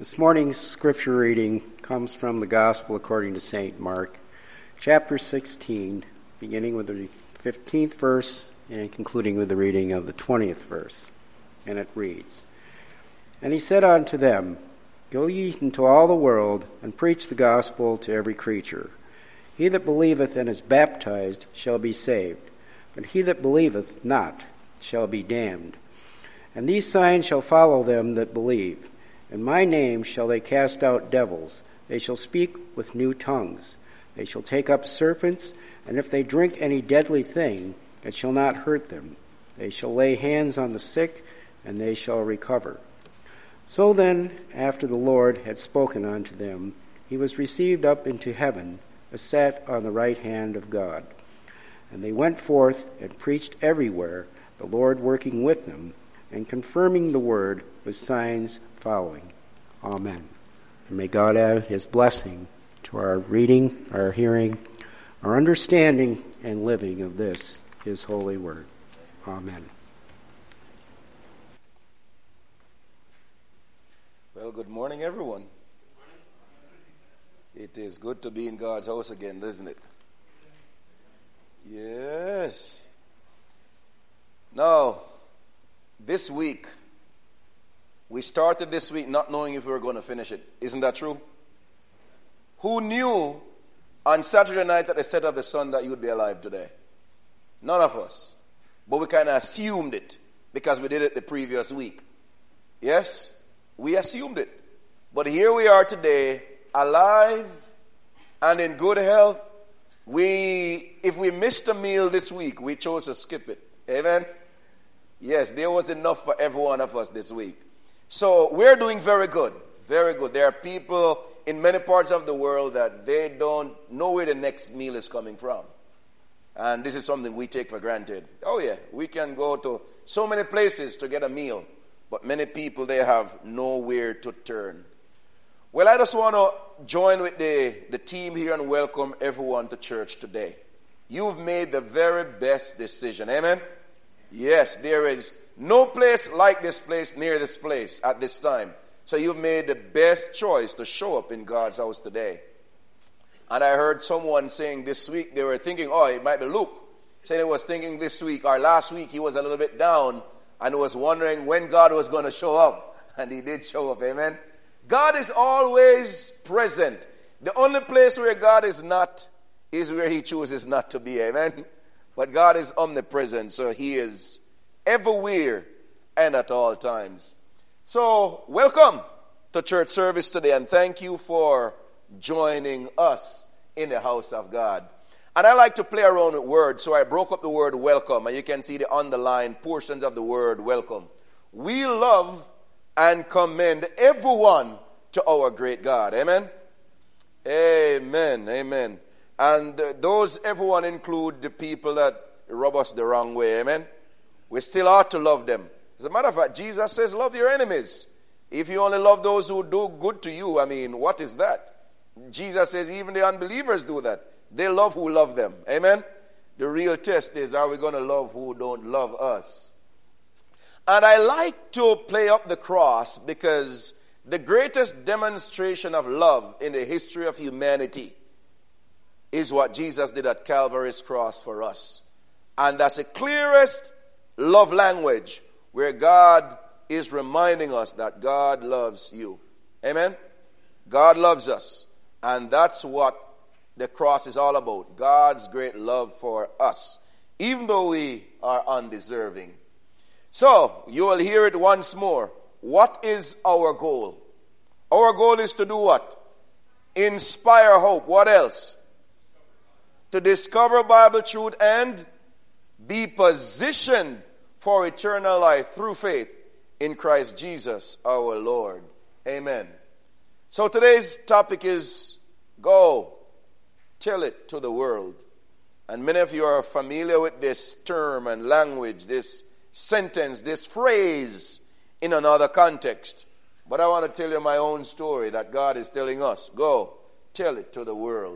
This morning's scripture reading comes from the Gospel according to St. Mark, chapter 16, beginning with the 15th verse and concluding with the reading of the 20th verse. And it reads, "And he said unto them, Go ye into all the world, and preach the gospel to every creature. He that believeth and is baptized shall be saved, but he that believeth not shall be damned. And these signs shall follow them that believe. In my name shall they cast out devils. They shall speak with new tongues. They shall take up serpents, and if they drink any deadly thing, it shall not hurt them. They shall lay hands on the sick, and they shall recover." So then, after the Lord had spoken unto them, he was received up into heaven, and sat on the right hand of God. And they went forth and preached everywhere, the Lord working with them, and confirming the word with signs following. Amen. And may God add his blessing to our reading, our hearing, our understanding, and living of this, his holy word. Amen. Well, good morning, everyone. It is good to be in God's house again, isn't it? Yes. Now, this week, we started this week not knowing if we were going to finish it. Isn't that true? Who knew on Saturday night at the set of the sun that you would be alive today? None of us. But we kind of assumed it because we did it the previous week. Yes? We assumed it. But here we are today, alive and in good health. If we missed a meal this week, we chose to skip it. Amen? Yes, there was enough for every one of us this week. So we're doing very good. Very good. There are people in many parts of the world that they don't know where the next meal is coming from. And this is something we take for granted. Oh yeah, we can go to so many places to get a meal. But many people, they have nowhere to turn. Well, I just want to join with the team here and welcome everyone to church today. You've made the very best decision. Amen? Yes, there is no place like this place, near this place, at this time. So you've made the best choice to show up in God's house today. And I heard someone saying this week, they were thinking, it might be Luke, saying he was thinking this week, or last week, he was a little bit down and was wondering when God was going to show up. And he did show up, amen? God is always present. The only place where God is not is where he chooses not to be, amen? But God is omnipresent, so he is everywhere and at all times. So, welcome to church service today, and thank you for joining us in the house of God. And I like to play around with words, so I broke up the word welcome, and you can see the underlined portions of the word welcome. We love and commend everyone to our great God. Amen? Amen. Amen. And everyone include the people that rub us the wrong way. Amen? We still ought to love them. As a matter of fact, Jesus says, love your enemies. If you only love those who do good to you, what is that? Jesus says even the unbelievers do that. They love who love them. Amen? The real test is, are we going to love who don't love us? And I like to play up the cross because the greatest demonstration of love in the history of humanity is what Jesus did at Calvary's cross for us. And that's the clearest love language where God is reminding us that God loves you. Amen? God loves us. And that's what the cross is all about. God's great love for us, even though we are undeserving. So, you will hear it once more. What is our goal? Our goal is to do what? Inspire hope. What else? To discover Bible truth and be positioned for eternal life through faith in Christ Jesus our Lord. Amen. So today's topic is go tell it to the world. And many of you are familiar with this term and language, this sentence, this phrase in another context. But I want to tell you my own story that God is telling us. Go tell it to the world.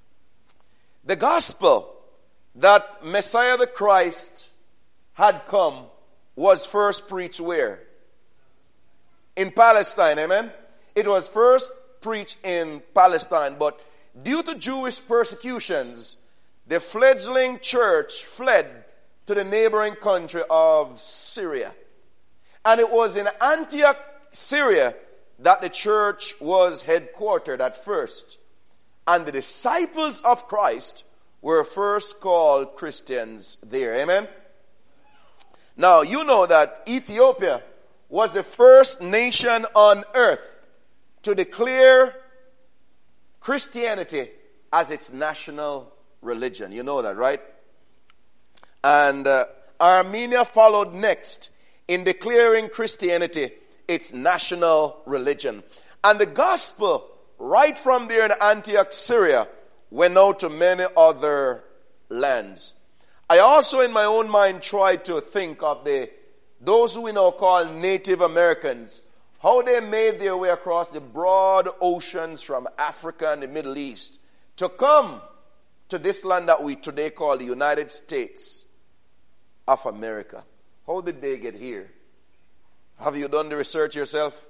The gospel that Messiah the Christ had come was first preached where? In Palestine, amen? It was first preached in Palestine, but due to Jewish persecutions, the fledgling church fled to the neighboring country of Syria. And it was in Antioch, Syria, that the church was headquartered at first. And the disciples of Christ were first called Christians there. Amen? Now, you know that Ethiopia was the first nation on earth to declare Christianity as its national religion. You know that, right? And Armenia followed next in declaring Christianity its national religion. And the gospel, right from there in Antioch, Syria, went out to many other lands. I also, in my own mind, tried to think of those who we now call Native Americans, how they made their way across the broad oceans from Africa and the Middle East to come to this land that we today call the United States of America. How did they get here? Have you done the research yourself?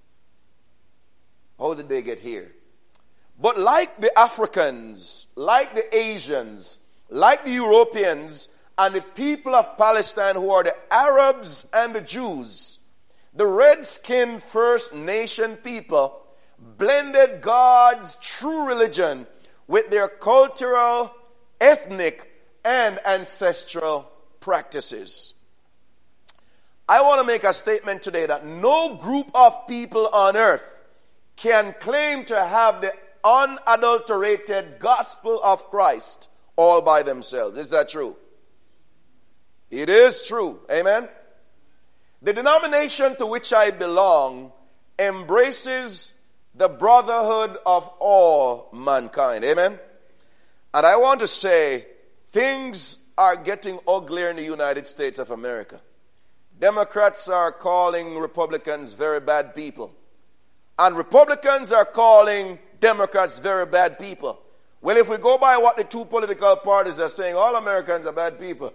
How did they get here? But like the Africans, like the Asians, like the Europeans, and the people of Palestine who are the Arabs and the Jews, the red-skinned First Nation people blended God's true religion with their cultural, ethnic, and ancestral practices. I want to make a statement today that no group of people on earth can claim to have the unadulterated gospel of Christ all by themselves. Is that true? It is true. Amen? The denomination to which I belong embraces the brotherhood of all mankind. Amen? And I want to say, things are getting uglier in the United States of America. Democrats are calling Republicans very bad people. And Republicans are calling Democrats very bad people. Well, if we go by what the two political parties are saying, all Americans are bad people.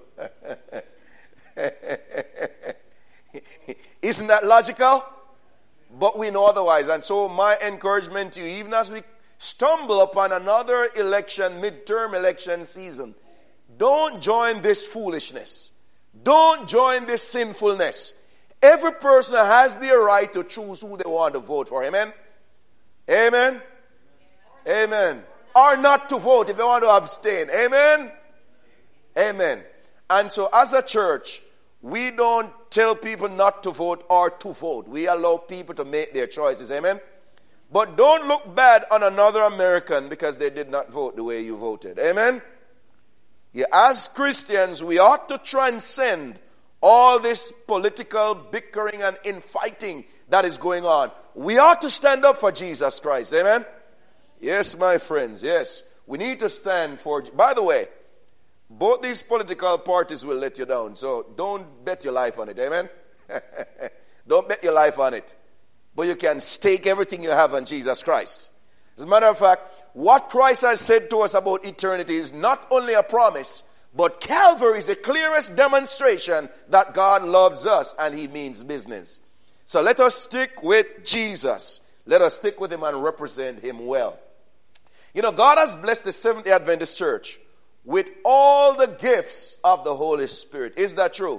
Isn't that logical? But we know otherwise. And so my encouragement to you, even as we stumble upon another election, midterm election season, don't join this foolishness. Don't join this sinfulness. Every person has their right to choose who they want to vote for. Amen? Amen? Amen. Or not to vote if they want to abstain. Amen? Amen. And so as a church, we don't tell people not to vote or to vote. We allow people to make their choices. Amen? But don't look bad on another American because they did not vote the way you voted. Amen? Yeah, as Christians, we ought to transcend all this political bickering and infighting that is going on. We ought to stand up for Jesus Christ. Amen? Yes, my friends, yes. We need to stand for... By the way, both these political parties will let you down, so don't bet your life on it. Amen? Don't bet your life on it. But you can stake everything you have on Jesus Christ. As a matter of fact, what Christ has said to us about eternity is not only a promise, but Calvary is the clearest demonstration that God loves us and He means business. So let us stick with Jesus. Let us stick with Him and represent Him well. You know, God has blessed the Seventh-day Adventist Church with all the gifts of the Holy Spirit. Is that true?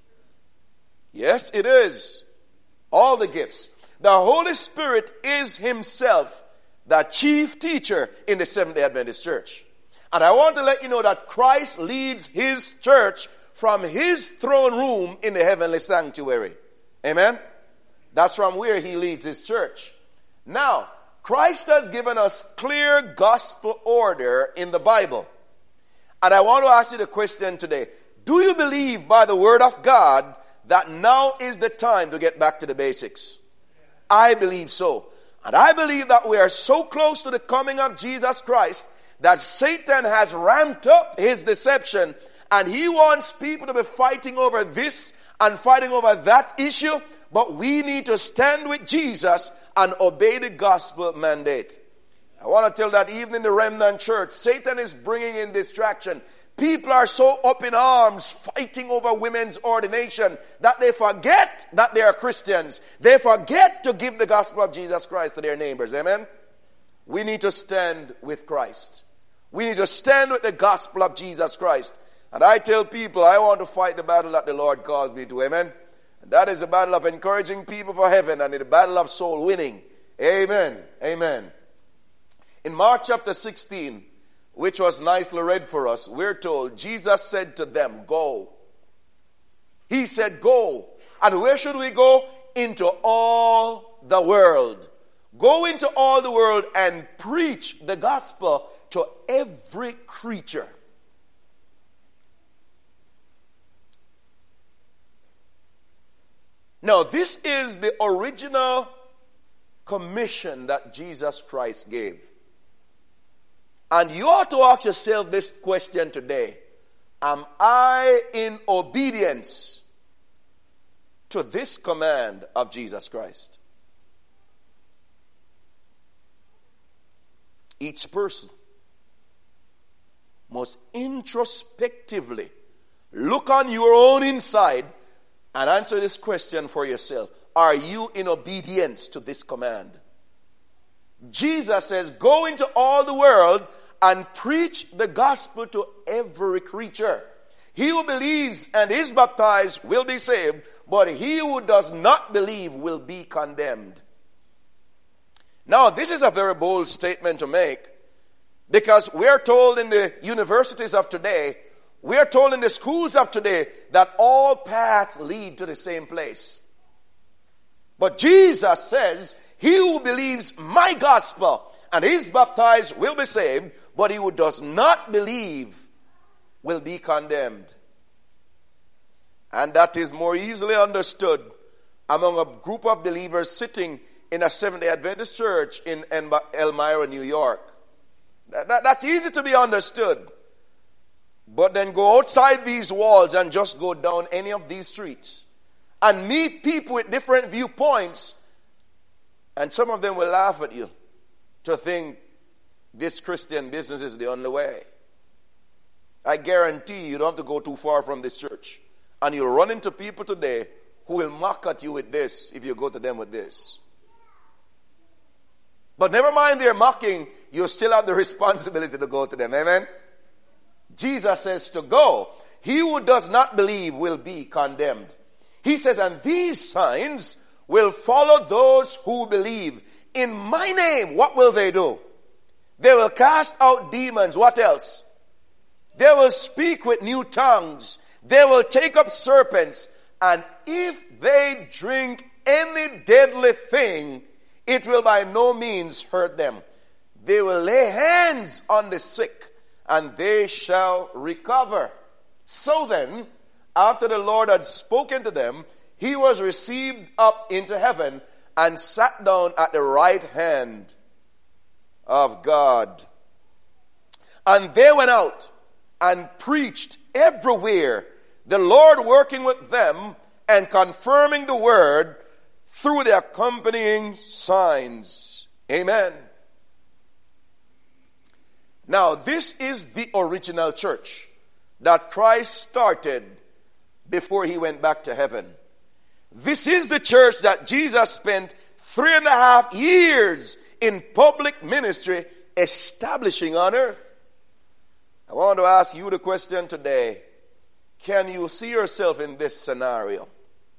Yes, it is. All the gifts. The Holy Spirit is Himself the chief teacher in the Seventh-day Adventist Church. And I want to let you know that Christ leads His church from His throne room in the heavenly sanctuary. Amen? That's from where He leads His church. Now, Christ has given us clear gospel order in the Bible. And I want to ask you the question today. Do you believe by the word of God that now is the time to get back to the basics? I believe so. And I believe that we are so close to the coming of Jesus Christ that Satan has ramped up his deception and he wants people to be fighting over this and fighting over that issue. But we need to stand with Jesus and obey the gospel mandate. I want to tell that even in the remnant church, Satan is bringing in distraction. People are so up in arms fighting over women's ordination that they forget that they are Christians. They forget to give the gospel of Jesus Christ to their neighbors. Amen? We need to stand with Christ. We need to stand with the gospel of Jesus Christ. And I tell people, I want to fight the battle that the Lord called me to. Amen? And that is the battle of encouraging people for heaven and the battle of soul winning. Amen. Amen. In Mark chapter 16, which was nicely read for us, we're told Jesus said to them, go. He said, go. And where should we go? Into all the world. Go into all the world and preach the gospel to every creature. Now, this is the original commission that Jesus Christ gave. And you ought to ask yourself this question today. Am I in obedience to this command of Jesus Christ? Each person must introspectively look on your own inside and answer this question for yourself. Are you in obedience to this command? Jesus says, go into all the world and preach the gospel to every creature. He who believes and is baptized will be saved, but he who does not believe will be condemned. Now, this is a very bold statement to make, because we're told in the universities of today, we're told in the schools of today, that all paths lead to the same place. But Jesus says, he who believes my gospel and is baptized will be saved, but he who does not believe will be condemned. And that is more easily understood among a group of believers sitting in a Seventh-day Adventist church in Elmira, New York. That's easy to be understood. But then go outside these walls and just go down any of these streets and meet people with different viewpoints, and some of them will laugh at you to think this Christian business is the only way. I guarantee you don't have to go too far from this church, and you'll run into people today who will mock at you with this if you go to them with this. But never mind their mocking, you still have the responsibility to go to them. Amen? Jesus says to go. He who does not believe will be condemned. He says, and these signs will follow those who believe. In my name, what will they do? They will cast out demons. What else? They will speak with new tongues. They will take up serpents. And if they drink any deadly thing, it will by no means hurt them. They will lay hands on the sick, and they shall recover. So then, after the Lord had spoken to them, he was received up into heaven and sat down at the right hand of God. And they went out and preached everywhere, the Lord working with them and confirming the word through the accompanying signs. Amen. Now, this is the original church that Christ started before he went back to heaven. This is the church that Jesus spent 3.5 years in public ministry establishing on earth. I want to ask you the question today. Can you see yourself in this scenario?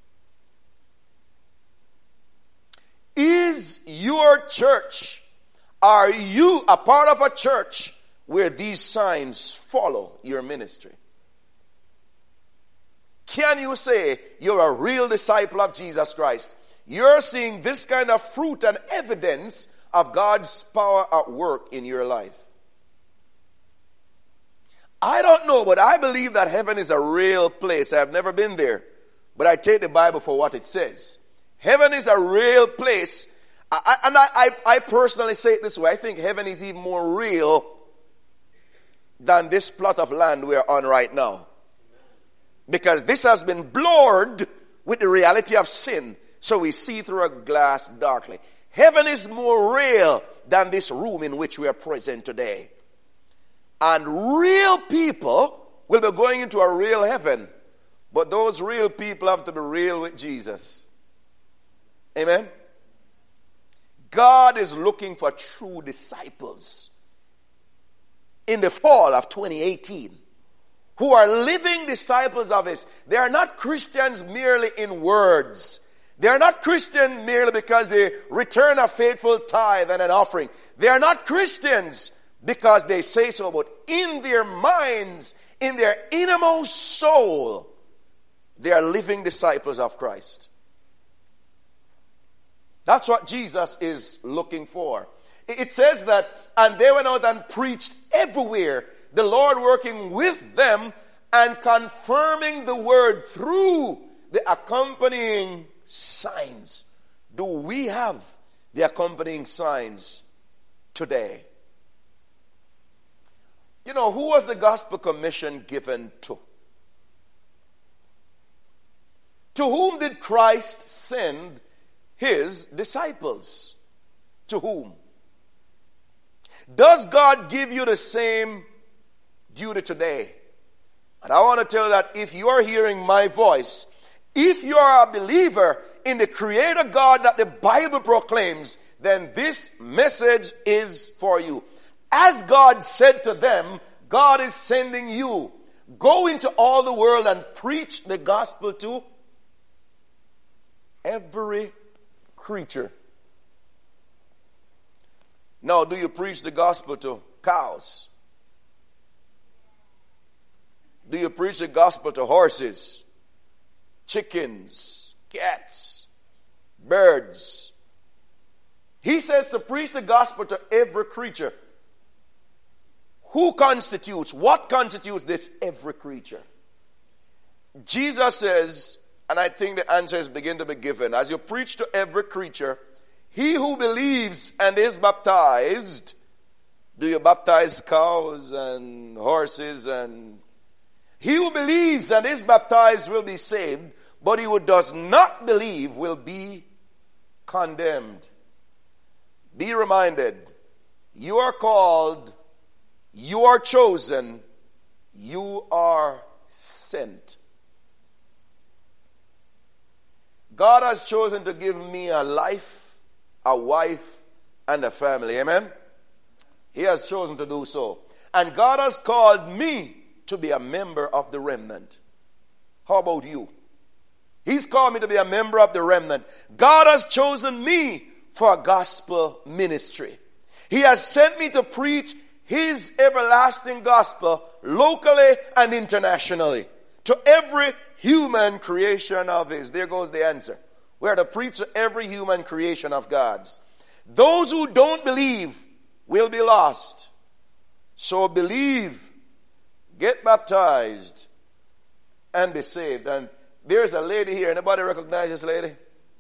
Is your church, are you a part of a church where these signs follow your ministry? Can you say you're a real disciple of Jesus Christ? You're seeing this kind of fruit and evidence of God's power at work in your life. I don't know, but I believe that heaven is a real place. I've never been there, but I take the Bible for what it says. Heaven is a real place. I personally say it this way. I think heaven is even more real than this plot of land we're on right now. Because this has been blurred with the reality of sin, so we see through a glass darkly. Heaven is more real than this room in which we are present today. And real people will be going into a real heaven. But those real people have to be real with Jesus. Amen? God is looking for true disciples in the fall of 2018 who are living disciples of His. They are not Christians merely in words. They are not Christian merely because they return a faithful tithe and an offering. They are not Christians because they say so, but in their minds, in their innermost soul, they are living disciples of Christ. That's what Jesus is looking for. It says that, and they went out and preached everywhere, the Lord working with them and confirming the word through the accompanying signs. Do we have the accompanying signs today? You know, who was the gospel commission given to? To whom did Christ send His disciples? To whom? Does God give you the same duty today? And I want to tell you that if you are hearing my voice, if you are a believer in the Creator God that the Bible proclaims, then this message is for you. As God said to them, God is sending you. Go into all the world and preach the gospel to every creature. Now, do you preach the gospel to cows? Do you preach the gospel to horses, chickens, cats, birds? He says to preach the gospel to every creature. Who constitutes, what constitutes this every creature? Jesus says, and I think the answers begin to be given. As you preach to every creature, he who believes and is baptized, do you baptize cows and horses? And he who believes and is baptized will be saved, but he who does not believe will be condemned. Be reminded, you are called, you are chosen, you are sent. God has chosen to give me a life, a wife, and a family. Amen? He has chosen to do so. And God has called me to be a member of the remnant. How about you? He's called me to be a member of the remnant. God has chosen me for a gospel ministry. He has sent me to preach His everlasting gospel locally and internationally to every human creation of His. There goes the answer. We are to preach to every human creation of God's. Those who don't believe will be lost. So believe, get baptized, and be saved. And there's a lady here. Anybody recognize this lady?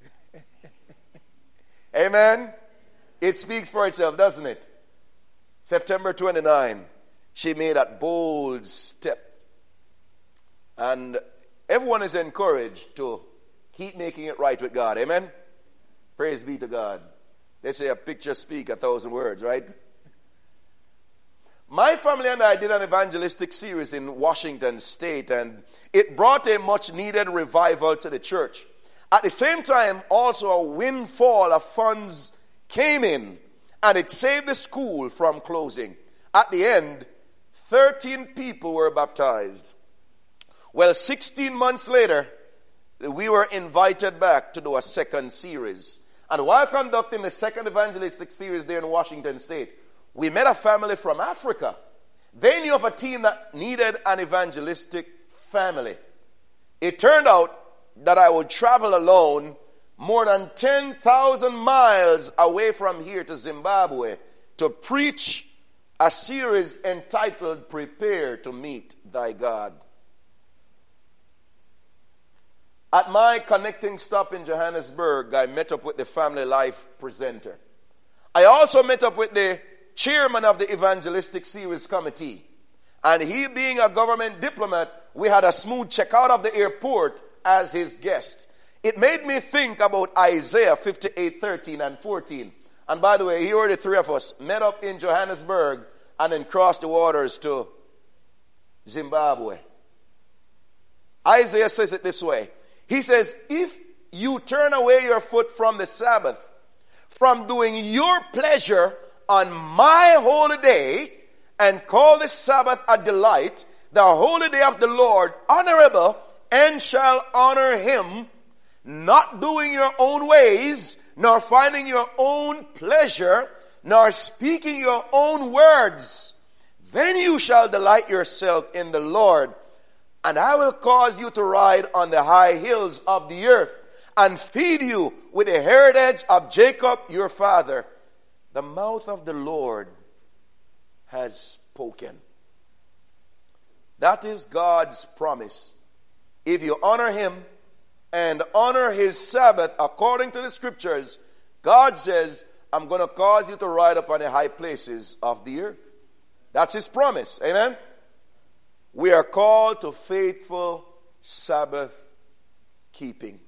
Amen? It speaks for itself, doesn't it? September 29, she made that bold step. And everyone is encouraged to keep making it right with God. Amen? Praise be to God. They say a picture speaks 1,000 words, right? My family and I did an evangelistic series in Washington State, and it brought a much needed revival to the church. At the same time, also a windfall of funds came in, and it saved the school from closing. At the end, 13 people were baptized. Well, 16 months later, we were invited back to do a second series. And while conducting the second evangelistic series there in Washington State, we met a family from Africa. They knew of a team that needed an evangelistic family. It turned out that I would travel alone more than 10,000 miles away from here to Zimbabwe to preach a series entitled Prepare to Meet Thy God. At my connecting stop in Johannesburg, I met up with the Family Life presenter. I also met up with the chairman of the evangelistic series committee. And he being a government diplomat, we had a smooth check out of the airport as his guest. It made me think about Isaiah 58:13 and 14. And by the way, here were the three of us, met up in Johannesburg and then crossed the waters to Zimbabwe. Isaiah says it this way. He says, if you turn away your foot from the Sabbath, from doing your pleasure on my holy day, and call the Sabbath a delight, the holy day of the Lord honorable, and shall honor him, not doing your own ways, nor finding your own pleasure, nor speaking your own words, then you shall delight yourself in the Lord, and I will cause you to ride on the high hills of the earth, and feed you with the heritage of Jacob your father. The mouth of the Lord has spoken. That is God's promise. If you honor him and honor his Sabbath according to the scriptures, God says, I'm going to cause you to ride up on the high places of the earth. That's his promise. Amen? We are called to faithful Sabbath keeping.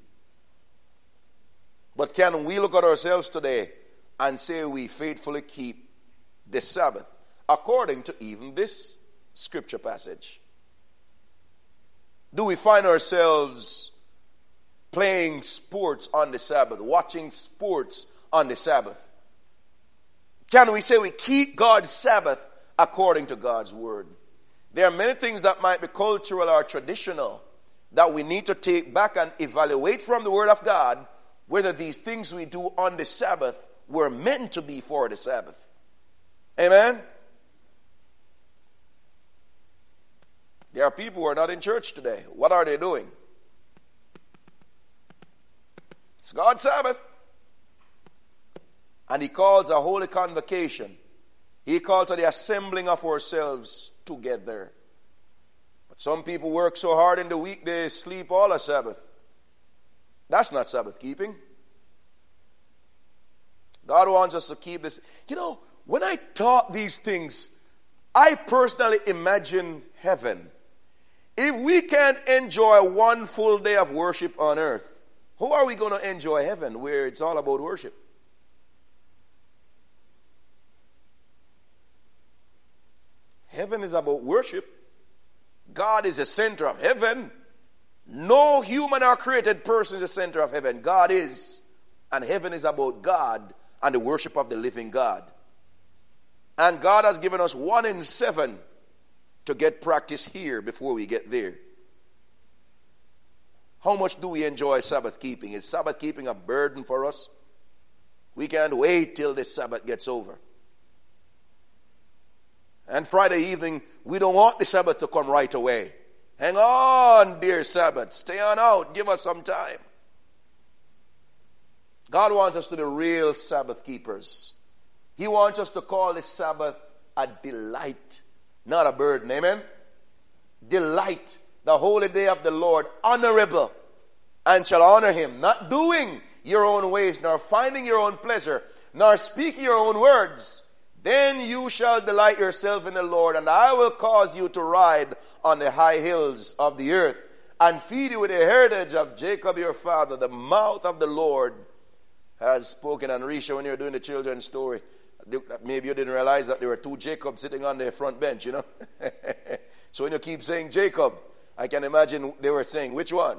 But can we look at ourselves today and say we faithfully keep the Sabbath according to even this scripture passage? Do we find ourselves playing sports on the Sabbath, watching sports on the Sabbath? Can we say we keep God's Sabbath according to God's word? There are many things that might be cultural or traditional that we need to take back and evaluate from the word of God whether these things we do on the Sabbath were meant to be for the Sabbath. Amen? There are people who are not in church today. What are they doing? It's God's Sabbath. And he calls a holy convocation. He calls for the assembling of ourselves together. But some people work so hard in the week they sleep all a Sabbath. That's not Sabbath keeping. God wants us to keep this. You know, when I taught these things, I personally imagine heaven. If we can't enjoy one full day of worship on earth, how are we going to enjoy heaven where it's all about worship? Heaven is about worship. God is the center of heaven. No human or created person is the center of heaven. God is. And heaven is about God and the worship of the living God. And God has given us 1 in 7 to get practice here before we get there. How much do we enjoy Sabbath keeping? Is Sabbath keeping a burden for us? We can't wait till this Sabbath gets over. And Friday evening, we don't want the Sabbath to come right away. Hang on, dear Sabbath. Stay on out. Give us some time. God wants us to be real Sabbath keepers. He wants us to call the Sabbath a delight, not a burden. Amen? Delight, the holy day of the Lord, honorable, and shall honor him, not doing your own ways, nor finding your own pleasure, nor speaking your own words. Then you shall delight yourself in the Lord, and I will cause you to ride on the high hills of the earth, and feed you with the heritage of Jacob your father. The mouth of the Lord has spoken. And Risha, when you're doing the children's story, maybe you didn't realize that there were 2 Jacobs sitting on the front bench, you know. So when you keep saying Jacob, I can imagine they were saying, which one?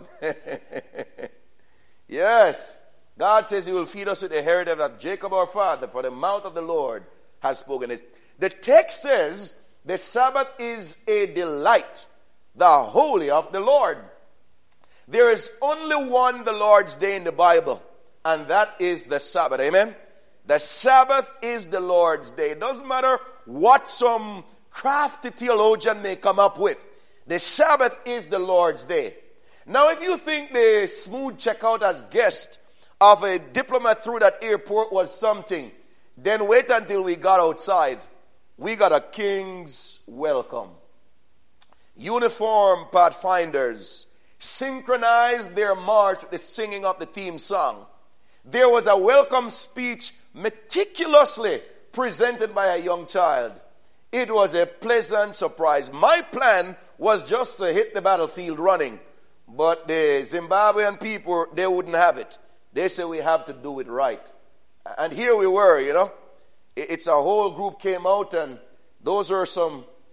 Yes. God says he will feed us with the heritage of Jacob our father, for the mouth of the Lord has spoken. The text says the Sabbath is a delight, the holy of the Lord. There is only one the Lord's day in the Bible, and that is the Sabbath. Amen? The Sabbath is the Lord's day. It doesn't matter what some crafty theologian may come up with. The Sabbath is the Lord's day. Now, if you think the smooth checkout as guest of a diplomat through that airport was something, then wait until we got outside. We got a king's welcome. Uniformed pathfinders synchronized their march with the singing of the theme song. There was a welcome speech meticulously presented by a young child. It was a pleasant surprise. My plan was just to hit the battlefield running. But the Zimbabwean people, they wouldn't have it. They said we have to do it right. And here we were, you know. It's a whole group came out, and those are some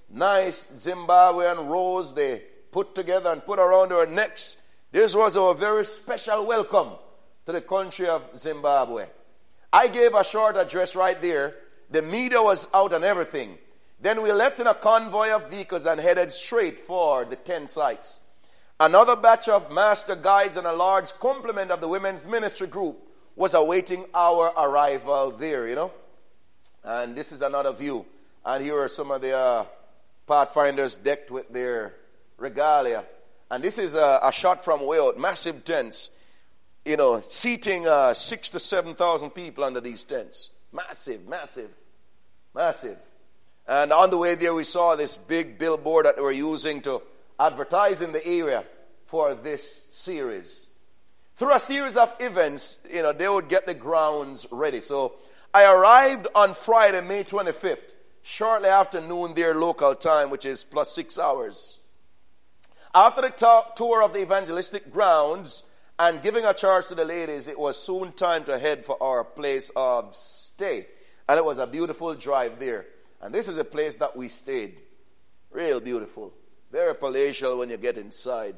nice Zimbabwean rose they put together and put around our necks. This was a very special welcome to the country of Zimbabwe. I gave a short address right there. The media was out and everything. Then we left in a convoy of vehicles and headed straight for the 10 sites. Another batch of master guides and a large complement of the women's ministry group was awaiting our arrival there, you know. And this is another view. And here are some of the pathfinders decked with their regalia. And this is a shot from way out. Massive tents, you know, seating 6,000 to 7,000 people under these tents. Massive, massive, massive. And on the way there, we saw this big billboard that they were using to advertise in the area for this series. Through a series of events, you know, they would get the grounds ready. So I arrived on Friday, May 25th, shortly after noon their local time, which is plus 6 hours. After the tour of the evangelistic grounds and giving a charge to the ladies, it was soon time to head for our place of stay. And it was a beautiful drive there. And this is a place that we stayed. Real beautiful. Very palatial when you get inside.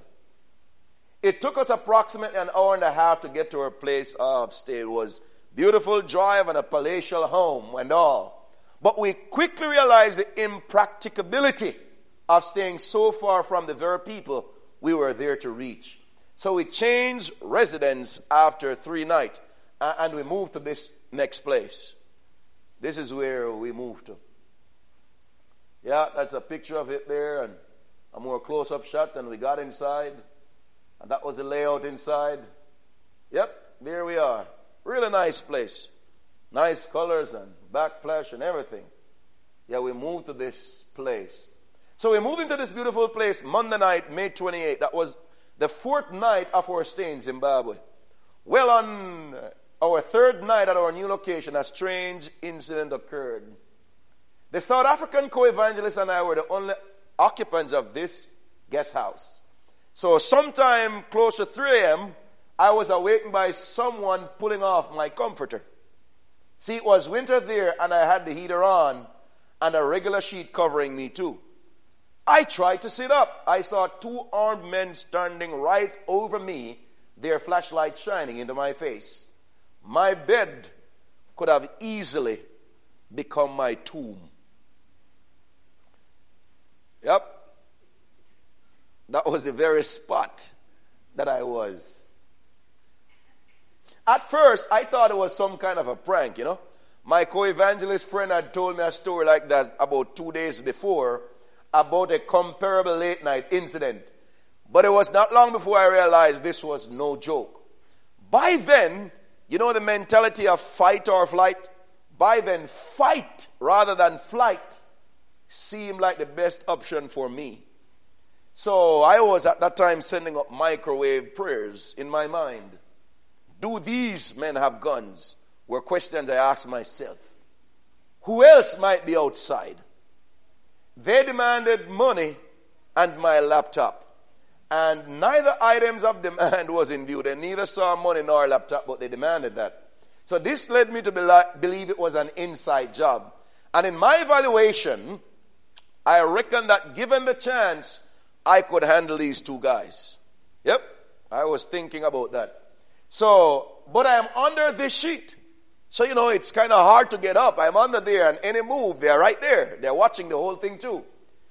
It took us approximately an hour and a half to get to our place of stay. It was beautiful drive and a palatial home and all. But we quickly realized the impracticability of staying so far from the very people we were there to reach. So we changed residence after 3 nights and we moved to this next place. This is where we moved to. Yeah, that's a picture of it there and a more close-up shot, and we got inside. And that was the layout inside. Yep, there we are. Really nice place. Nice colors and backplash and everything. Yeah, we moved to this place. So we moved into this beautiful place Monday night, May 28th. That was the 4th night of our stay in Zimbabwe. Well, on our 3rd night at our new location, a strange incident occurred. The South African co-evangelist and I were the only occupants of this guest house. So sometime close to 3 a.m., I was awakened by someone pulling off my comforter. See, it was winter there and I had the heater on and a regular sheet covering me too. I tried to sit up. I saw 2 armed men standing right over me, their flashlight shining into my face. My bed could have easily become my tomb. Yep. That was the very spot that I was. At first, I thought it was some kind of a prank, you know. My co-evangelist friend had told me a story like that about 2 days before about a comparable late night incident. But it was not long before I realized this was no joke. By then, you know the mentality of fight or flight? By then, fight rather than flight seemed like the best option for me. So I was at that time sending up microwave prayers in my mind. Do these men have guns? Were questions I asked myself. Who else might be outside? They demanded money and my laptop. And neither items of demand was in view. They neither saw money nor laptop, but they demanded that. So this led me to believe it was an inside job. And in my evaluation, I reckon that given the chance, I could handle these 2 guys. Yep, I was thinking about that. So, but I am under this sheet. So, you know, it's kind of hard to get up. I'm under there, and any move, they're right there. They're watching the whole thing too.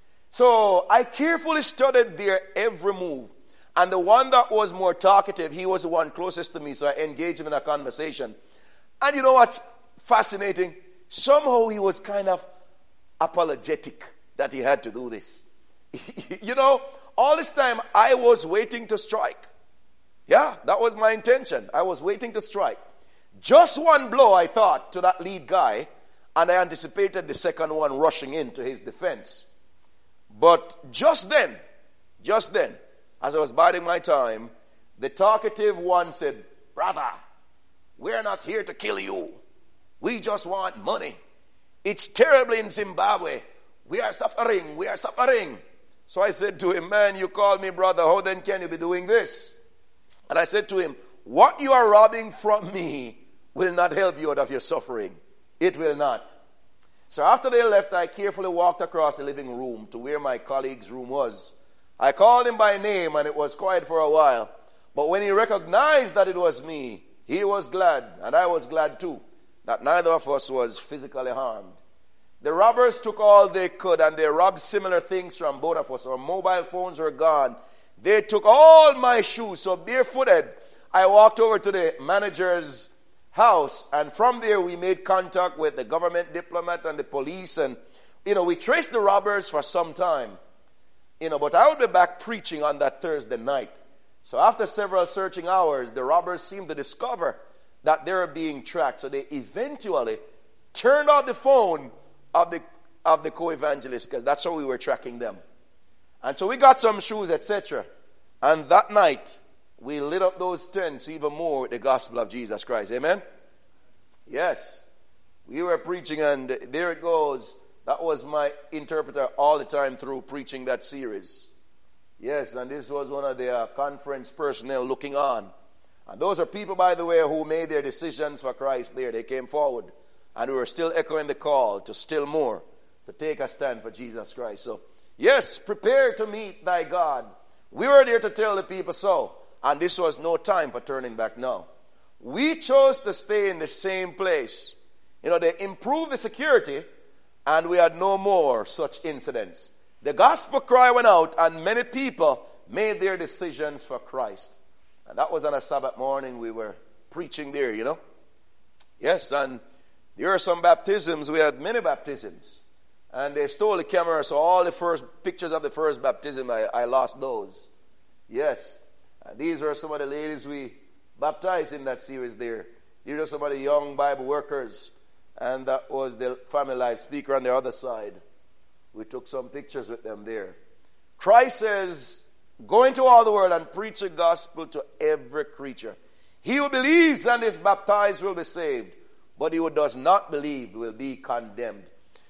So, I carefully studied their every move. And the one that was more talkative, he was the one closest to me, so I engaged him in a conversation. And you know what's fascinating? Somehow he was kind of apologetic that he had to do this. You know, all this time I was waiting to strike. Yeah, that was my intention. I was waiting to strike. Just one blow, I thought, to that lead guy, and I anticipated the second one rushing in to his defense. But just then, as I was biding my time, the talkative one said, "Brother, we're not here to kill you. We just want money. It's terrible in Zimbabwe. We are suffering. So I said to him, "Man, you call me brother. How then can you be doing this?" And I said to him, "What you are robbing from me will not help you out of your suffering. It will not." So after they left, I carefully walked across the living room to where my colleague's room was. I called him by name, and it was quiet for a while. But when he recognized that it was me, he was glad, and I was glad too, that neither of us was physically harmed. The robbers took all they could, and they robbed similar things from both of us. Our mobile phones were gone. They took all my shoes, so barefooted, I walked over to the manager's house, and from there we made contact with the government diplomat and the police, and we traced the robbers for some time, but I would be back preaching on that Thursday night. So after several searching hours, the robbers seemed to discover that they were being tracked, so they eventually turned off the phone of the co-evangelist, because that's how we were tracking them. And so we got some shoes, etc. And that night we lit up those tents even more with the gospel of Jesus Christ. Amen? Yes. We were preaching, and there it goes. That was my interpreter all the time through preaching that series. Yes, and this was one of the conference personnel looking on. And those are people, by the way, who made their decisions for Christ there. They came forward, and we were still echoing the call to still more, to take a stand for Jesus Christ. So, yes, prepare to meet thy God. We were there to tell the people so. And this was no time for turning back now. We chose to stay in the same place. They improved the security, and we had no more such incidents. The gospel cry went out, and many people made their decisions for Christ. And that was on a Sabbath morning. We were preaching there, Yes, and there are some baptisms. We had many baptisms. And they stole the camera, so all the first pictures of the first baptism, I lost those. Yes. And these are some of the ladies we baptized in that series there. These are some of the young Bible workers. And that was the Family Life speaker on the other side. We took some pictures with them there. Christ says, go into all the world and preach the gospel to every creature. He who believes and is baptized will be saved, but he who does not believe will be condemned.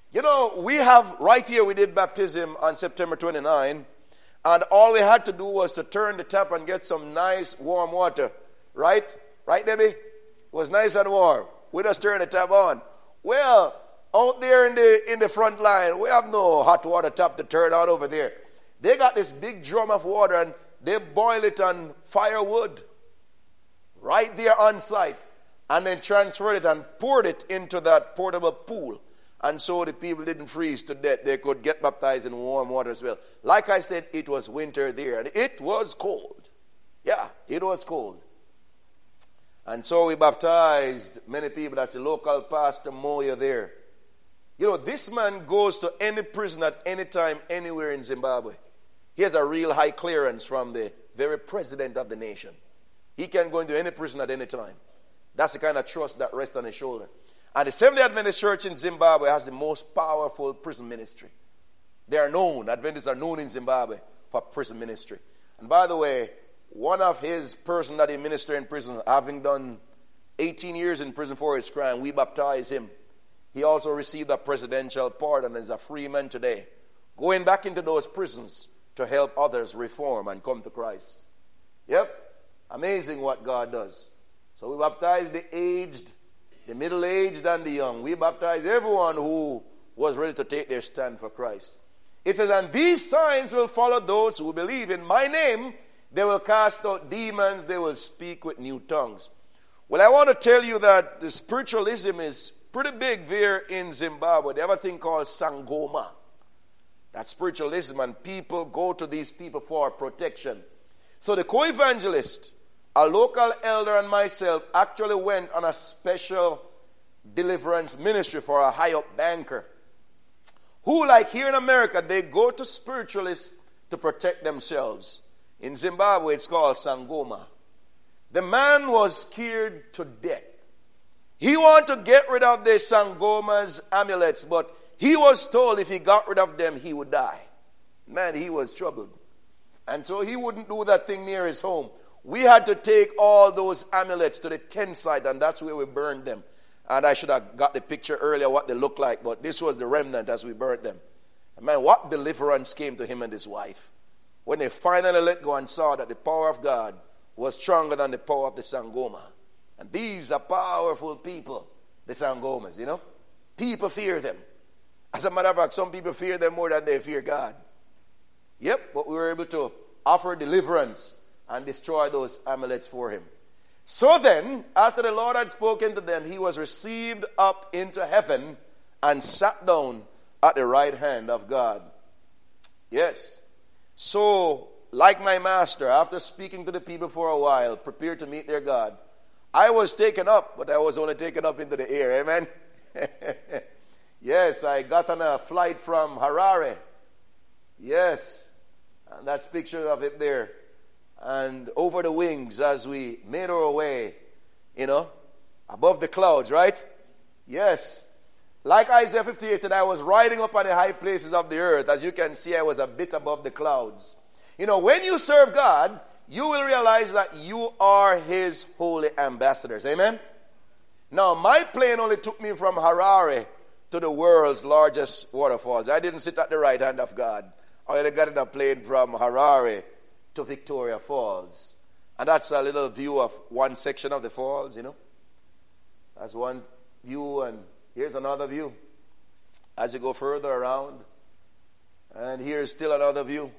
We have, right here, we did baptism on September 29, and all we had to do was to turn the tap and get some nice warm water. Right? Right, Debbie? It was nice and warm. We just turned the tap on. Well, out there in the front line, we have no hot water tap to turn on over there. They got this big drum of water, and they boil it on firewood right there on site, and then transferred it and poured it into that portable pool. And so the people didn't freeze to death. They could get baptized in warm water as well. Like I said, it was winter there, and it was cold. Yeah, it was cold. And so we baptized many people. That's the local pastor, Moya, there. This man goes to any prison at any time, anywhere in Zimbabwe. He has a real high clearance from the very president of the nation. He can go into any prison at any time. That's the kind of trust that rests on his shoulder. And the Seventh-day Adventist Church in Zimbabwe has the most powerful prison ministry. Adventists are known in Zimbabwe for prison ministry. And by the way, one of his person that he ministered in prison, having done 18 years in prison for his crime, we baptized him. He also received a presidential pardon and is a free man today, going back into those prisons to help others reform and come to Christ. Yep, amazing what God does. So we baptized the aged, the middle-aged, and the young. We baptized everyone who was ready to take their stand for Christ. It says, and these signs will follow those who believe. In my name, they will cast out demons. They will speak with new tongues. Well, I want to tell you that the spiritualism is pretty big there in Zimbabwe. They have a thing called Sangoma. That's spiritualism, and people go to these people for protection. So the co-evangelist, a local elder, and myself actually went on a special deliverance ministry for a high-up banker who, like here in America, they go to spiritualists to protect themselves. In Zimbabwe, it's called Sangoma. The man was scared to death. He wanted to get rid of the Sangoma's amulets, but he was told if he got rid of them, he would die. Man, he was troubled. And so he wouldn't do that thing near his home. We had to take all those amulets to the tent site, and that's where we burned them. And I should have got the picture earlier what they looked like, but this was the remnant as we burned them. And man, what deliverance came to him and his wife when they finally let go and saw that the power of God was stronger than the power of the Sangoma. And these are powerful people, the Sangomas, People fear them. As a matter of fact, some people fear them more than they fear God. Yep, but we were able to offer deliverance and destroy those amulets for him. So then, after the Lord had spoken to them, he was received up into heaven and sat down at the right hand of God. Yes. So, like my master, after speaking to the people for a while, prepared to meet their God, I was taken up, but I was only taken up into the air. Amen? Yes, I got on a flight from Harare. Yes. And that's picture of it there. And over the wings as we made our way, above the clouds, right? Yes. Like Isaiah 58 said, I was riding up on the high places of the earth. As you can see, I was a bit above the clouds. When you serve God, you will realize that you are his holy ambassadors. Amen? Now, my plane only took me from Harare to the world's largest waterfalls. I didn't sit at the right hand of God. I only got in a plane from Harare to Victoria Falls. And that's a little view of one section of the falls, That's one view, and here's another view as you go further around. And here's still another view.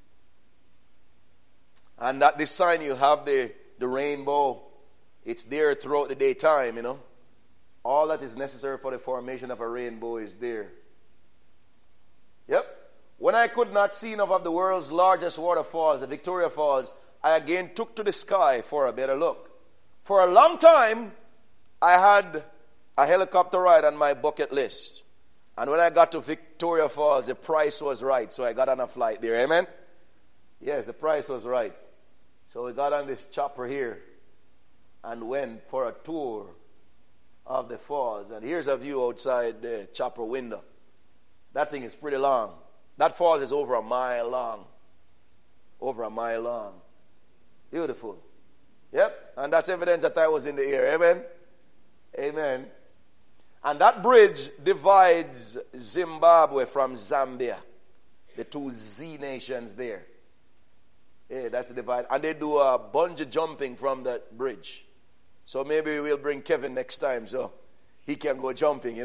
And at this sign you have the rainbow. It's there throughout the daytime, All that is necessary for the formation of a rainbow is there. Yep. When I could not see enough of the world's largest waterfalls, the Victoria Falls, I again took to the sky for a better look. For a long time, I had a helicopter ride on my bucket list. And when I got to Victoria Falls, the price was right. So I got on a flight there. Amen? Yes, the price was right. So we got on this chopper here and went for a tour of the falls. And here's a view outside the chopper window. That thing is pretty long. That falls is over a mile long. Over a mile long. Beautiful. Yep. And that's evidence that I was in the air. Amen? Amen. And that bridge divides Zimbabwe from Zambia. The two Z nations there. Yeah, that's the divide. And they do a bungee jumping from that bridge. So maybe we'll bring Kevin next time so he can go jumping,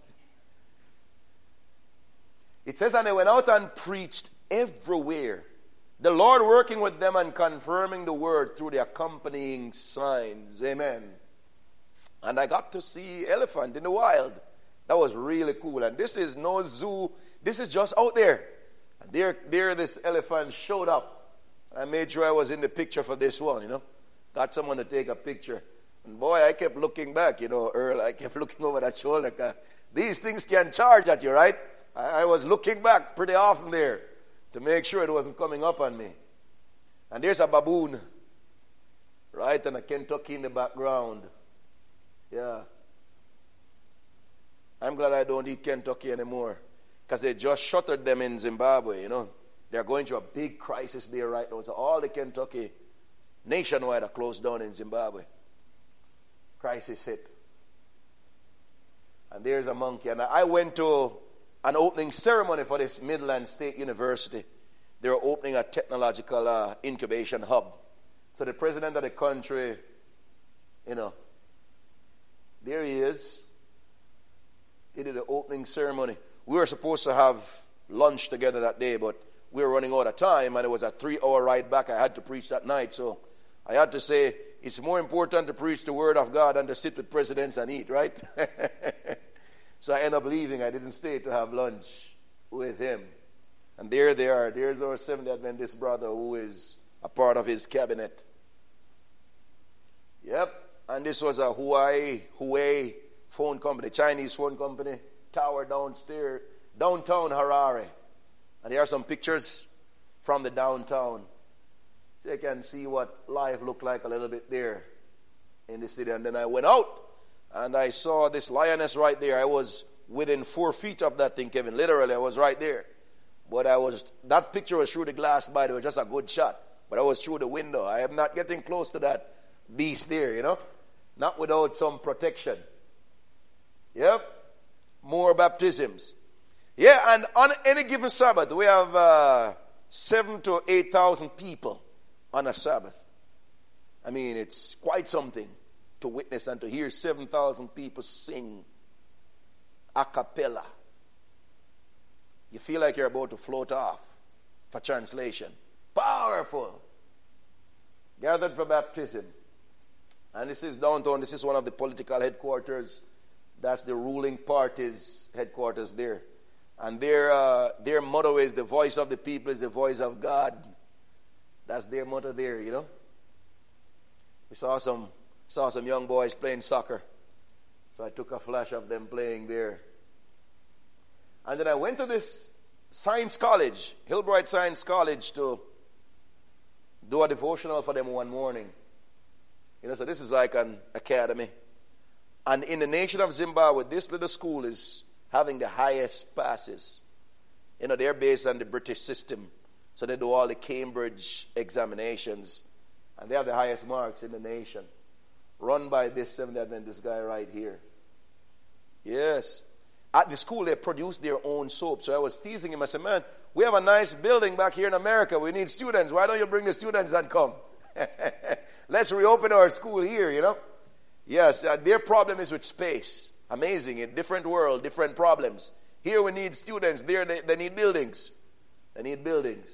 It says, and they went out and preached everywhere, the Lord working with them and confirming the word through the accompanying signs. Amen. And I got to see elephant in the wild. That was really cool. And this is no zoo. This is just out there. And there this elephant showed up. I made sure I was in the picture for this one, Got someone to take a picture. And boy, I kept looking back, Earl. I kept looking over that shoulder. These things can charge at you, right? I was looking back pretty often there to make sure it wasn't coming up on me. And there's a baboon, right? And a Kentucky in the background. Yeah. I'm glad I don't eat Kentucky anymore because they just shuttered them in Zimbabwe, They're going through a big crisis there right now. So all the Kentucky nationwide are closed down in Zimbabwe. Crisis hit. And there's a monkey. And I went to an opening ceremony for this Midland State University. They were opening a technological incubation hub. So the president of the country, there he is. He did the opening ceremony. We were supposed to have lunch together that day, but we were running out of time, and it was a 3-hour ride back. I had to preach that night, so I had to say, it's more important to preach the word of God than to sit with presidents and eat, right? So I ended up leaving. I didn't stay to have lunch with him. And there they are. There's our Seventh-day Adventist brother who is a part of his cabinet. Yep. And this was a Huawei phone company, Chinese phone company, tower downstairs, downtown Harare. And here are some pictures from the downtown. So you can see what life looked like a little bit there in the city. And then I went out and I saw this lioness right there. I was within 4 feet of that thing, Kevin. Literally, I was right there. But that picture was through the glass, by the way, just a good shot. But I was through the window. I am not getting close to that beast there, Not without some protection. Yep. More baptisms. Yeah, and on any given Sabbath, we have 7,000 to 8,000 people on a Sabbath. I mean, it's quite something to witness and to hear 7,000 people sing a cappella. You feel like you're about to float off for translation. Powerful. Gathered for baptism. And this is downtown. This is one of the political headquarters. That's the ruling party's headquarters there. And their motto is the voice of the people is the voice of God. That's their motto there, you know. We saw some young boys playing soccer. So I took a flash of them playing there. And then I went to this science college, Hillbright Science College, to do a devotional for them one morning. You know, so this is like an academy. And in the nation of Zimbabwe, this little school is having the highest passes. You know, they're based on the British system. So they do all the Cambridge examinations. And they have the highest marks in the nation. Run by this Seventh-day Adventist guy right here. Yes. At the school, they produce their own soap. So I was teasing him. I said, man, we have a nice building back here in America. We need students. Why don't you bring the students and come? Let's reopen our school here, you know. Yes, their problem is with space. Amazing. A different world, different problems. Here we need students. There they need buildings. They need buildings.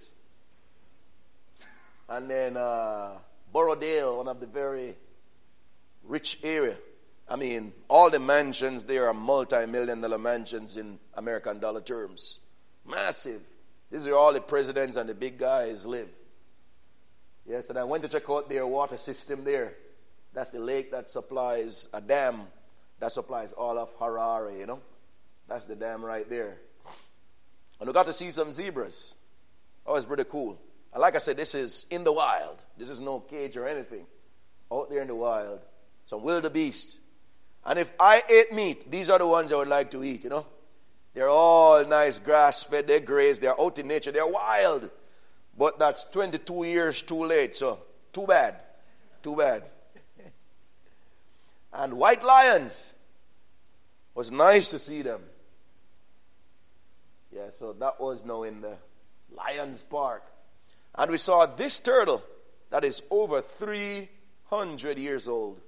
And then Borodale, one of the very rich area. I mean, all the mansions there are multi-million-dollar mansions in American dollar terms. Massive. These are all the presidents and the big guys live. Yes, and I went to check out their water system there. That's the lake that supplies a dam that supplies all of Harare, you know. That's the dam right there. And we got to see some zebras. Oh, it's pretty cool. And like I said, this is in the wild. This is no cage or anything. Out there in the wild. Some wildebeest. And if I ate meat, these are the ones I would like to eat, you know. They're all nice grass-fed. They graze. They're out in nature. They're wild. But that's 22 years too late, so too bad. Too bad. And white lions. Was nice to see them. Yeah, so that was now in the Lions Park. And we saw this turtle that is over 300 years old.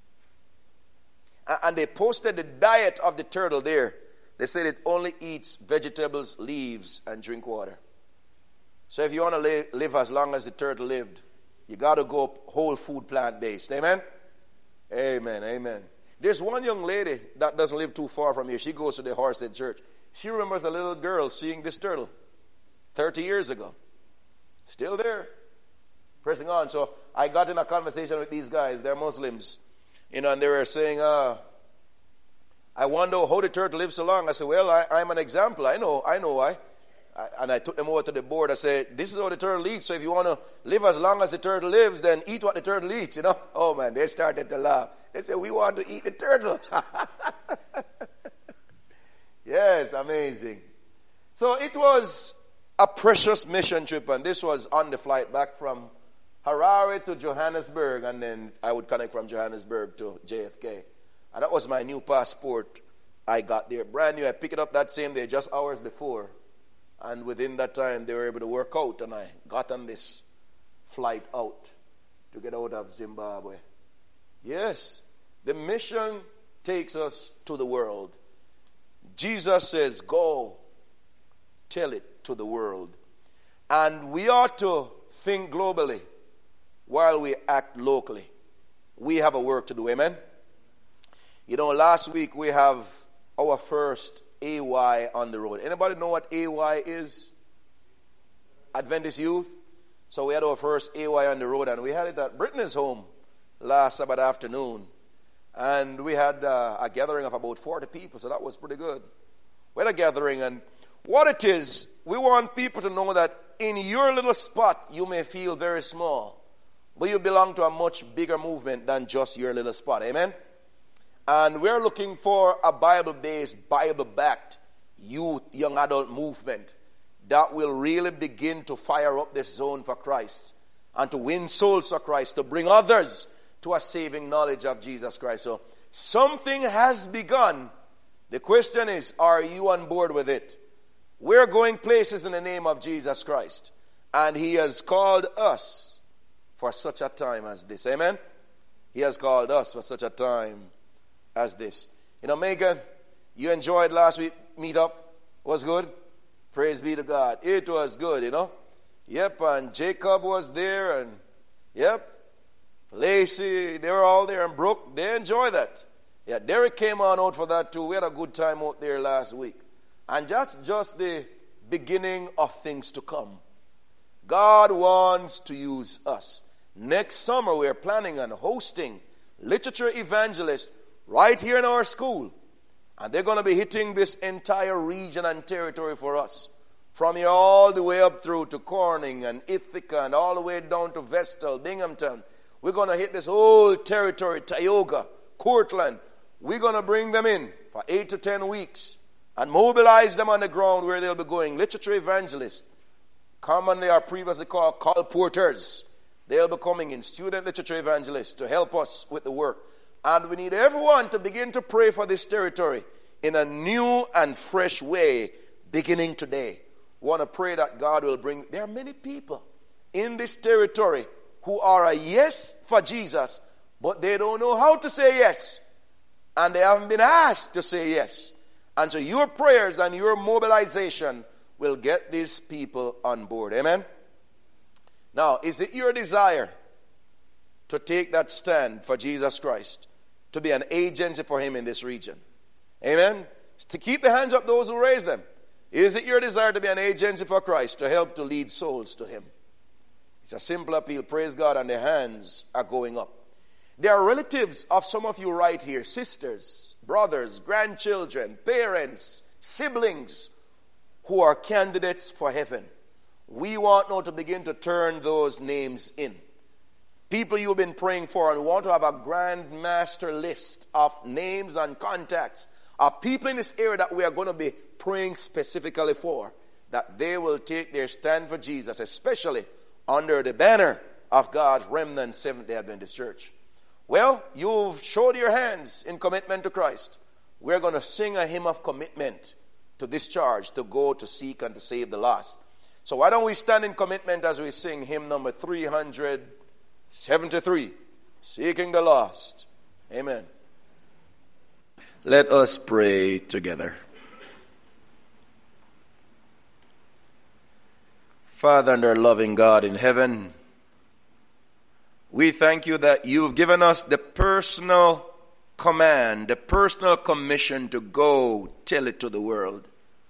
And they posted the diet of the turtle there. They said it only eats vegetables, leaves, and drink water. So if you want to live as long as the turtle lived, you got to go whole food plant-based. Amen? Amen, amen. There's one young lady that doesn't live too far from here. She goes to the Horsehead Church. She remembers a little girl seeing this turtle 30 years ago. Still there. Pressing on. So I got in a conversation with these guys. They're Muslims. You know, and they were saying, I wonder how the turtle lives so long. I said, well, I'm an example. I know why. And I took them over to the board. I said, this is how the turtle eats. So if you want to live as long as the turtle lives, then eat what the turtle eats, you know. Oh, man, they started to laugh. They said, we want to eat the turtle. Yes, amazing. So it was a precious mission trip. And this was on the flight back from Harare to Johannesburg. And then I would connect from Johannesburg to JFK. And that was my new passport. I got there brand new. I picked it up that same day, just hours before. And within that time, they were able to work out. And I got on this flight out to get out of Zimbabwe. Yes, the mission takes us to the world. Jesus says, go, tell it to the world. And we ought to think globally while we act locally. We have a work to do, amen? You know, last week we have our first AY on the road. Anybody know what AY is? Adventist Youth. So we had our first AY on the road, and we had it at Brittany's home last Sabbath afternoon. And we had a gathering of about 40 people, so that was pretty good. We had a gathering, and what it is, we want people to know that in your little spot, you may feel very small, but you belong to a much bigger movement than just your little spot. Amen? And we're looking for a Bible-based, Bible-backed youth, young adult movement that will really begin to fire up this zone for Christ and to win souls for Christ, to bring others to a saving knowledge of Jesus Christ. So something has begun. The question is, are you on board with it? We're going places in the name of Jesus Christ. And He has called us for such a time as this. Amen? He has called us for such a time as this. You know, Megan, you enjoyed last week meetup? Was good? Praise be to God. It was good, you know. Yep, and Jacob was there, and yep, Lacey, they were all there, and Brooke, they enjoyed that. Yeah, Derek came on out for that too. We had a good time out there last week. And that's just the beginning of things to come. God wants to use us. Next summer, we're planning on hosting literature evangelists right here in our school. And they're going to be hitting this entire region and territory for us. From here all the way up through to Corning and Ithaca and all the way down to Vestal, Binghamton. We're going to hit this whole territory, Tioga, Cortland. We're going to bring them in for 8 to 10 weeks and mobilize them on the ground where they'll be going. Literature evangelists, commonly or previously called colporteurs. They'll be coming in, student literature evangelists, to help us with the work. And we need everyone to begin to pray for this territory in a new and fresh way, beginning today. We want to pray that God will bring... There are many people in this territory who are a yes for Jesus, but they don't know how to say yes. And they haven't been asked to say yes. And so your prayers and your mobilization will get these people on board. Amen? Now, is it your desire to take that stand for Jesus Christ, to be an agency for him in this region? Amen? To keep the hands up those who raise them. Is it your desire to be an agency for Christ, to help to lead souls to him? It's a simple appeal. Praise God, and the hands are going up. There are relatives of some of you right here, sisters, brothers, grandchildren, parents, siblings, who are candidates for heaven. We want now to begin to turn those names in. People you've been praying for, and we want to have a grand master list of names and contacts of people in this area that we are going to be praying specifically for, that they will take their stand for Jesus, especially under the banner of God's remnant Seventh-day Adventist Church. Well, you've showed your hands in commitment to Christ. We're going to sing a hymn of commitment to this charge, to go to seek and to save the lost. So why don't we stand in commitment as we sing hymn number 373, Seeking the Lost. Amen. Let us pray together. Father and our loving God in heaven, we thank you that you've given us the personal command, the personal commission to go tell it to the world.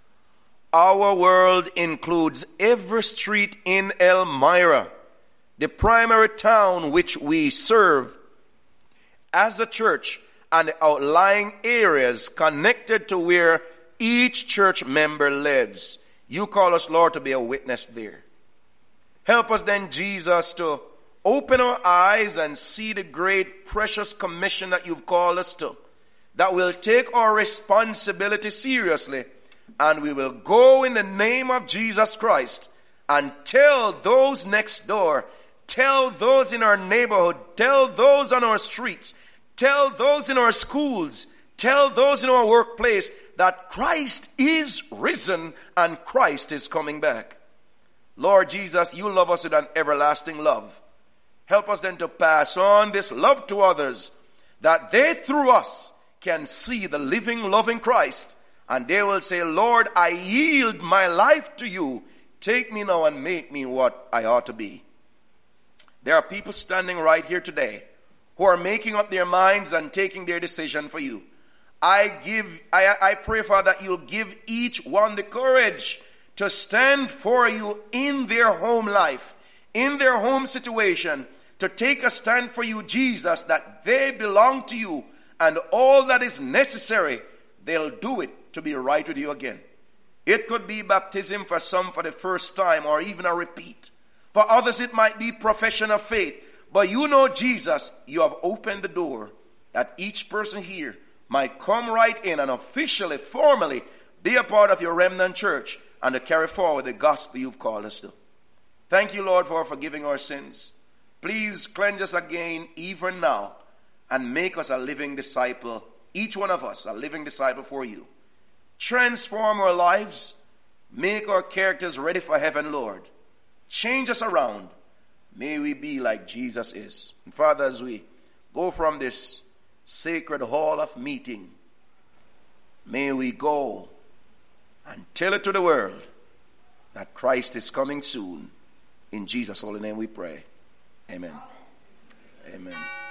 Our world includes every street in Elmira, the primary town which we serve as a church, and the outlying areas connected to where each church member lives. You call us, Lord, to be a witness there. Help us then, Jesus, to open our eyes and see the great, precious commission that you've called us to, that we'll take our responsibility seriously, and we will go in the name of Jesus Christ and tell those next door, tell those in our neighborhood, tell those on our streets, tell those in our schools, tell those in our workplace that Christ is risen and Christ is coming back. Lord Jesus, you love us with an everlasting love. Help us then to pass on this love to others, that they through us can see the living, loving Christ, and they will say, Lord, I yield my life to you. Take me now and make me what I ought to be. There are people standing right here today who are making up their minds and taking their decision for you. I pray, Father, that you'll give each one the courage to stand for you in their home life, in their home situation, to take a stand for you, Jesus, that they belong to you, and all that is necessary, they'll do it to be right with you again. It could be baptism for some for the first time, or even a repeat. For others, it might be profession of faith. But you know, Jesus, you have opened the door that each person here might come right in and officially, formally be a part of your remnant church and to carry forward the gospel you've called us to. Thank you, Lord, for forgiving our sins. Please cleanse us again even now and make us a living disciple, each one of us a living disciple for you. Transform our lives. Make our characters ready for heaven, Lord. Change us around. May we be like Jesus is. And Father, as we go from this sacred hall of meeting, may we go and tell it to the world that Christ is coming soon. In Jesus' holy name we pray. Amen. Amen.